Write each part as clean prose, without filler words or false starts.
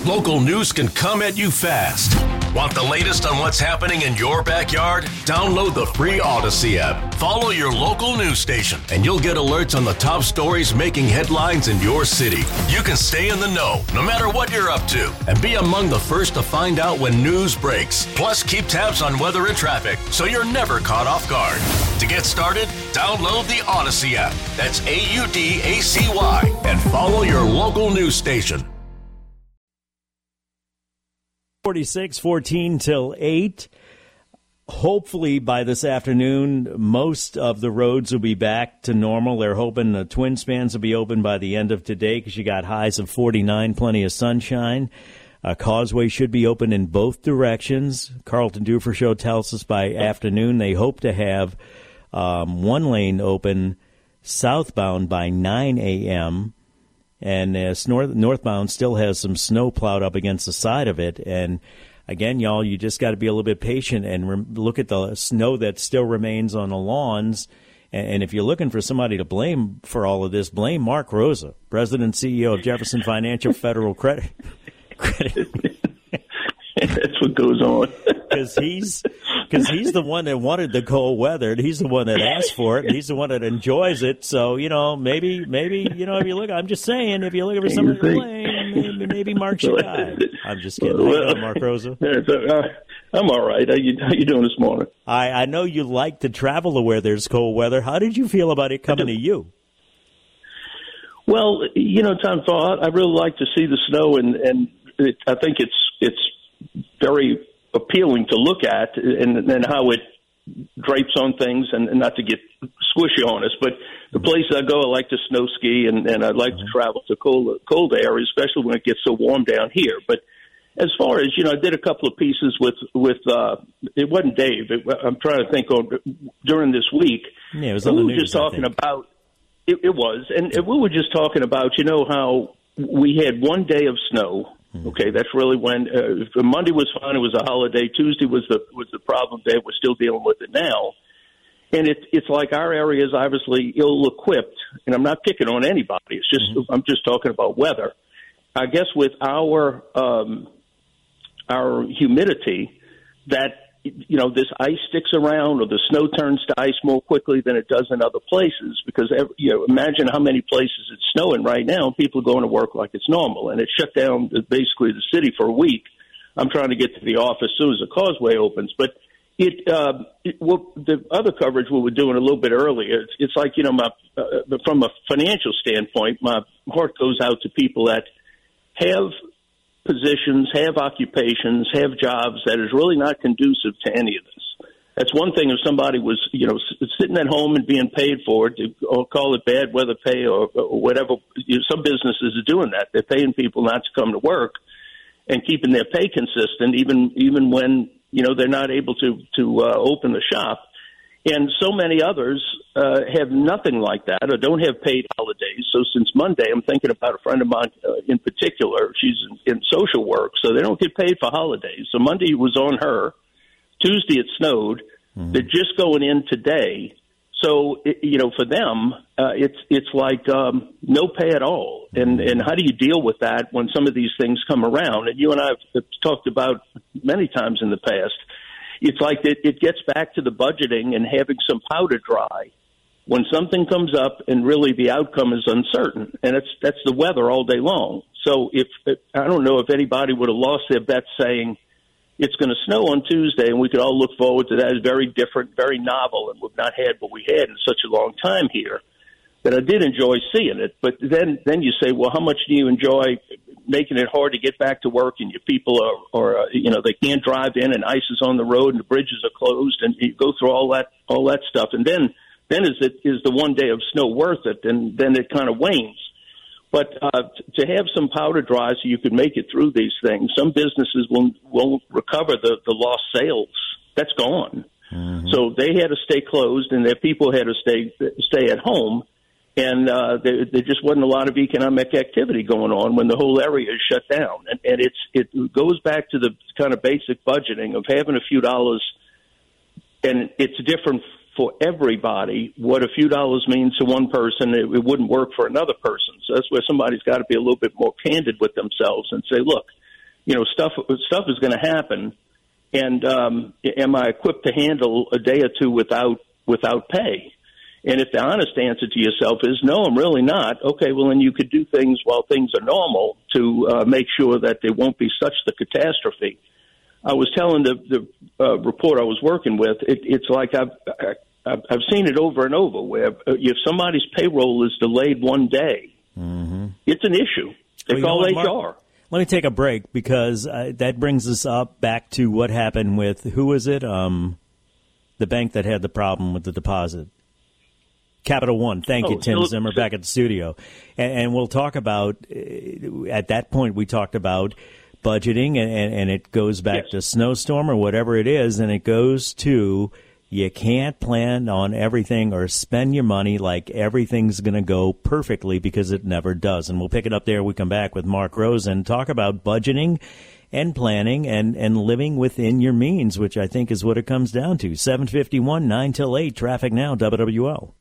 Local news can come at you fast. Want the latest on what's happening in your backyard? Download the free Odyssey app. Follow your local news station, and you'll get alerts on the top stories making headlines in your city. You can stay in the know, no matter what you're up to, and be among the first to find out when news breaks. Plus, keep tabs on weather and traffic, so you're never caught off guard. To get started, download the Odyssey app. That's AUDACY, and follow your local news station. 46, 14 till 8. Hopefully by this afternoon, most of the roads will be back to normal. They're hoping the twin spans will be open by the end of today because you got highs of 49, plenty of sunshine. Causeway should be open in both directions. Carlton Dufer Show tells us by afternoon they hope to have one lane open southbound by 9 a.m., and northbound still has some snow plowed up against the side of it. And, again, y'all, you just got to be a little bit patient and look at the snow that still remains on the lawns. And if you're looking for somebody to blame for all of this, blame Mark Rosa, President and CEO of Jefferson Financial Federal Credit. That's what goes on. Because he's the one that wanted the cold weather, and he's the one that asked for it, and he's the one that enjoys it. So, maybe, if you look, I'm just saying, if you're looking for somebody to blame, maybe Mark's your guy. I'm just kidding. How you doing, Mark Rosa? I'm all right. How you doing this morning? I know you like to travel to where there's cold weather. How did you feel about it coming to you? Well, Tom, I really like to see the snow, and I think it's very appealing to look at, and how it drapes on things, and not to get squishy on us, but the places I go, I like to snow ski, and I'd like to travel to cold areas, especially when it gets so warm down here. But as far as, I did a couple of pieces with it wasn't Dave. I'm trying to think during this week. Yeah, it was on the news, we were just talking about, it was, and we were just talking about, how we had one day of snow. Okay, that's really when Monday was fine. It was a holiday. Tuesday was the problem day. We're still dealing with it now, and it's like our area is obviously ill-equipped. And I'm not picking on anybody. It's just I'm just talking about weather. I guess with our humidity, that this ice sticks around, or the snow turns to ice more quickly than it does in other places. Because imagine how many places it's snowing right now, and people are going to work like it's normal, and it shut down basically the city for a week. I'm trying to get to the office as soon as the causeway opens, but the other coverage we were doing a little bit earlier. It's like from a financial standpoint, my heart goes out to people that have positions, have occupations, have jobs that is really not conducive to any of this. That's one thing if somebody was, sitting at home and being paid for it, or call it bad weather pay or whatever. Some businesses are doing that. They're paying people not to come to work and keeping their pay consistent, even when, they're not able to open the shop. And so many others have nothing like that, or don't have paid holidays. So since Monday, I'm thinking about a friend of mine in particular. She's in social work, so they don't get paid for holidays. So Monday was on her. Tuesday it snowed. They're just going in today. So, for them, it's like no pay at all. And how do you deal with that when some of these things come around? And you and I have talked about many times in the past. It's like it gets back to the budgeting and having some powder dry when something comes up and really the outcome is uncertain. And that's the weather all day long. So I don't know if anybody would have lost their bet saying it's going to snow on Tuesday and we could all look forward to that as very different, very novel, and we've not had what we had in such a long time here. But I did enjoy seeing it. But then you say, well, how much do you enjoy making it hard to get back to work, and your people are they can't drive in, and ice is on the road, and the bridges are closed, and you go through all that stuff, and then is the one day of snow worth it? And then it kind of wanes. But to have some powder dry so you could make it through these things, some businesses won't recover the lost sales. That's gone. So they had to stay closed, and their people had to stay at home. And there just wasn't a lot of economic activity going on when the whole area is shut down. And it goes back to the kind of basic budgeting of having a few dollars, and it's different for everybody. What a few dollars means to one person, it wouldn't work for another person. So that's where somebody's got to be a little bit more candid with themselves and say, look, stuff is going to happen, and am I equipped to handle a day or two without pay? And if the honest answer to yourself is no, I'm really not, okay, well, then you could do things while things are normal to make sure that there won't be such the catastrophe. I was telling the reporter I was working with, it's like I've seen it over and over where if somebody's payroll is delayed one day, it's an issue. They call HR. Mark, let me take a break because that brings us up back to what happened with, who was it? The bank that had the problem with the deposit. Capital One. Thank you, Tim Zimmer, back at the studio. And we'll talk about, at that point, we talked about budgeting, and it goes back to snowstorm or whatever it is, and it goes to you can't plan on everything or spend your money like everything's going to go perfectly because it never does. And we'll pick it up there. We come back with Mark Rosen, talk about budgeting and planning and living within your means, which I think is what it comes down to. 7:51, 9 till 8, traffic now, WWL.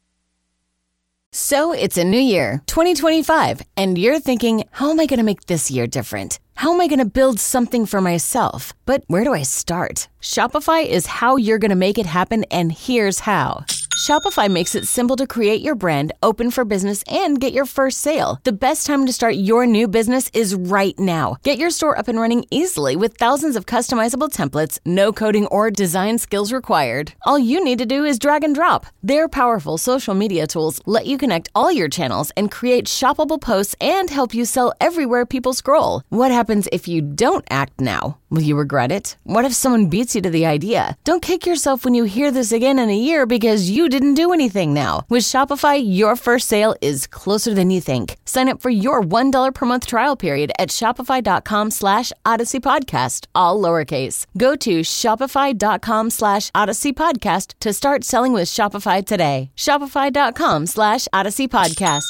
So it's a new year, 2025, and you're thinking, how am I going to make this year different? How am I going to build something for myself? But where do I start? Shopify is how you're going to make it happen, and here's how. Shopify makes it simple to create your brand, open for business, and get your first sale. The best time to start your new business is right now. Get your store up and running easily with thousands of customizable templates, no coding or design skills required. All you need to do is drag and drop. Their powerful social media tools let you connect all your channels and create shoppable posts and help you sell everywhere people scroll. What happens if you don't act now? Will you regret it? What if someone beats you to the idea? Don't kick yourself when you hear this again in a year because you didn't do anything now. With Shopify, your first sale is closer than you think. Sign up for your $1 per month trial period at shopify.com/Odyssey Podcast, all lowercase. Go to shopify.com/Odyssey Podcast to start selling with Shopify today. Shopify.com/Odyssey Podcast.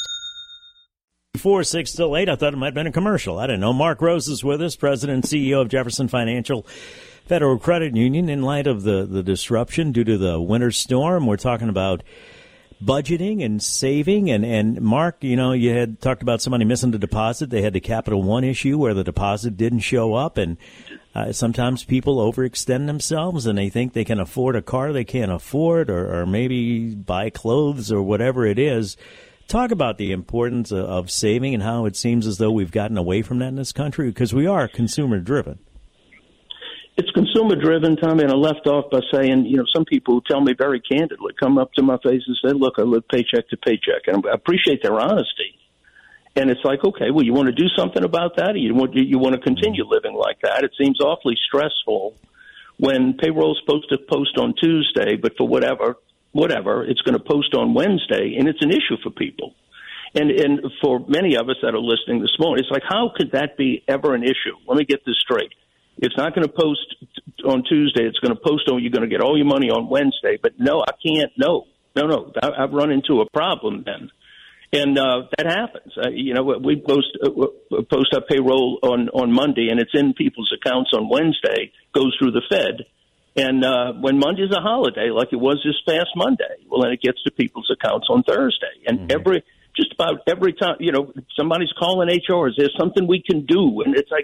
Before 6 till 8, I thought it might have been a commercial. I didn't know. Mark Rose is with us, President and CEO of Jefferson Financial Federal Credit Union. In light of the disruption due to the winter storm, we're talking about budgeting and saving. And Mark, you had talked about somebody missing the deposit. They had the Capital One issue where the deposit didn't show up. And sometimes people overextend themselves and they think they can afford a car they can't afford or maybe buy clothes or whatever it is. Talk about the importance of saving and how it seems as though we've gotten away from that in this country because we are consumer-driven. It's consumer-driven, Tommy, and I left off by saying, some people tell me very candidly, come up to my face and say, look, I live paycheck to paycheck, and I appreciate their honesty. And it's like, okay, well, you want to do something about that, or you want to continue living like that? It seems awfully stressful when payroll's supposed to post on Tuesday, but for whatever, it's going to post on Wednesday, and it's an issue for people. And for many of us that are listening this morning, it's like, how could that be ever an issue? Let me get this straight. It's not going to post on Tuesday. It's going to post on, you're going to get all your money on Wednesday. But no, I can't. No. I've run into a problem then. And that happens. We post our payroll on Monday, and it's in people's accounts on Wednesday, goes through the Fed. And when Monday's a holiday, like it was this past Monday, well, then it gets to people's accounts on Thursday. And just about every time, somebody's calling HR, is there something we can do? And it's like,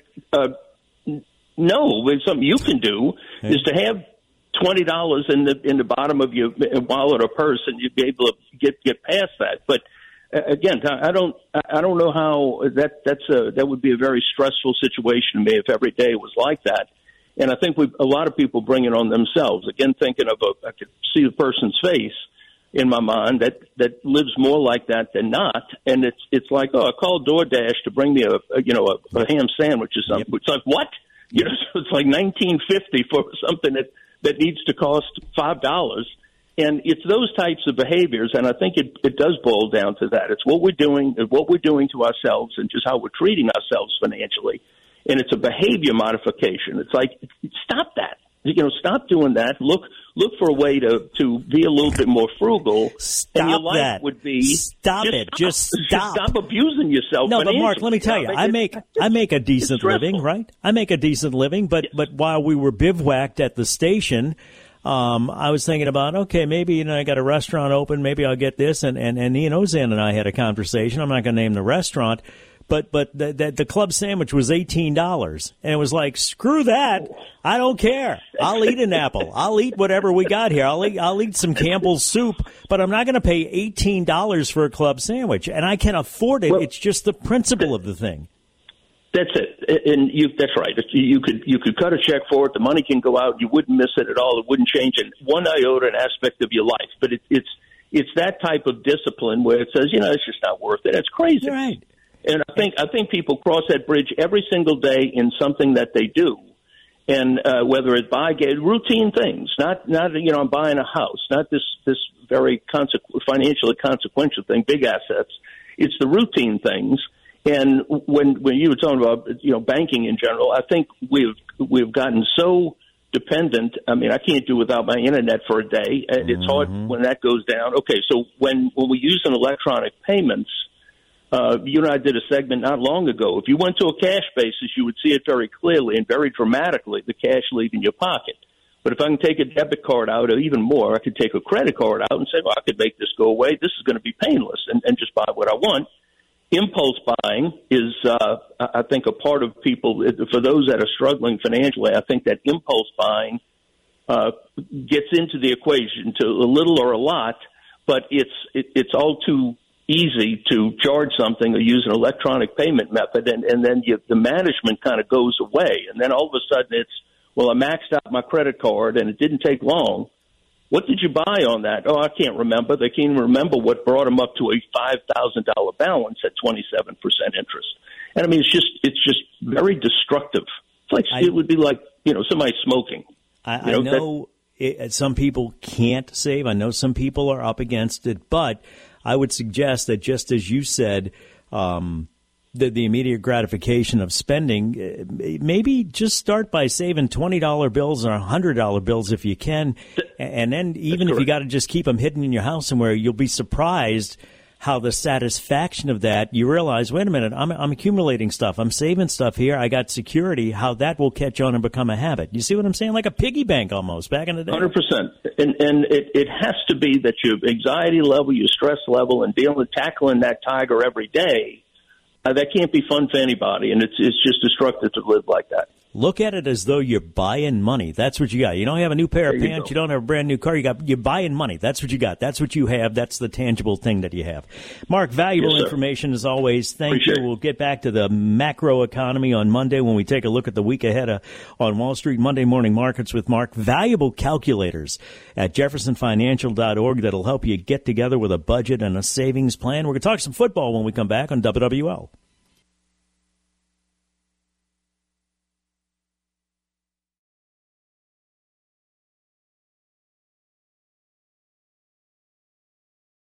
no, there's something you can do is to have $20 in the bottom of your wallet or purse, and you'd be able to get past that. But again, I don't know how that would be a very stressful situation to me if every day was like that. And I think a lot of people bring it on themselves. Again, thinking of I could see the person's face in my mind that lives more like that than not. And it's like, I called DoorDash to bring me a ham sandwich or something. Yep. It's like, what? So it's like $19.50 for something that needs to cost $5. And it's those types of behaviors, and I think it does boil down to that. It's what we're doing to ourselves and just how we're treating ourselves financially. And it's a behavior modification. It's like, stop that. Stop doing that. Look for a way to be a little bit more frugal. Stop and your life that. Would be stop it. Just stop. Stop abusing yourself. No, but Mark, let me tell you, I make a decent living, right? I make a decent living, but while we were bivouacked at the station, I was thinking about, okay, maybe I got a restaurant open, maybe I'll get this, and Ian Ozan and I had a conversation. I'm not going to name the restaurant. but the club sandwich was $18, and it was like, screw that, I don't care. I'll eat an apple. I'll eat whatever we got here. I'll eat some Campbell's soup, but I'm not going to pay $18 for a club sandwich, and I can afford it. It's just the principle of the thing. That's it, and that's right. You could cut a check for it. The money can go out. You wouldn't miss it at all. It wouldn't change in one iota an aspect of your life. But it's that type of discipline where it says, it's just not worth it. It's crazy. You're right. And I think people cross that bridge every single day in something that they do, and whether it's routine things, not I'm buying a house, not this very financially consequential thing, big assets. It's the routine things. And when you were talking about banking in general, I think we've gotten so dependent. I mean, I can't do without my internet for a day. It's hard when that goes down. Okay, so when we use an electronic payments. You and I did a segment not long ago. If you went to a cash basis, you would see it very clearly and very dramatically, the cash leaving your pocket. But if I can take a debit card out, or even more, I could take a credit card out and say, well, I could make this go away. This is going to be painless, and just buy what I want. Impulse buying is, I think, a part of people. For those that are struggling financially, I think that impulse buying gets into the equation to a little or a lot, but it's all too easy to charge something or use an electronic payment method, and then the management kind of goes away. And then all of a sudden it's, well, I maxed out my credit card and it didn't take long. What did you buy on that? Oh, I can't remember. They can't even remember what brought them up to a $5,000 balance at 27% interest. And I mean, it's just very destructive. It's like it would be like, somebody smoking. I know some people can't save. I know some people are up against it, but I would suggest that, just as you said, the immediate gratification of spending, maybe just start by saving $20 bills or $100 bills if you can. And then even if you got to just keep them hidden in your house somewhere, you'll be surprised how the satisfaction of that, you realize, wait a minute, I'm accumulating stuff. I'm saving stuff here. I got security. How that will catch on and become a habit. You see what I'm saying? Like a piggy bank almost back in the day. 100%. And it has to be that your anxiety level, your stress level, and tackling that tiger every day, that can't be fun for anybody. And it's just destructive to live like that. Look at it as though you're buying money. That's what you got. You don't have a new pair of pants. You don't have a brand new car. You're buying money. That's what you got. That's what you have. That's the tangible thing that you have. Mark, valuable information as always. Thank you. We'll get back to the macro economy on Monday when we take a look at the week ahead on Wall Street. Monday Morning Markets with Mark. Valuable calculators at jeffersonfinancial.org that'll help you get together with a budget and a savings plan. We're going to talk some football when we come back on WWL.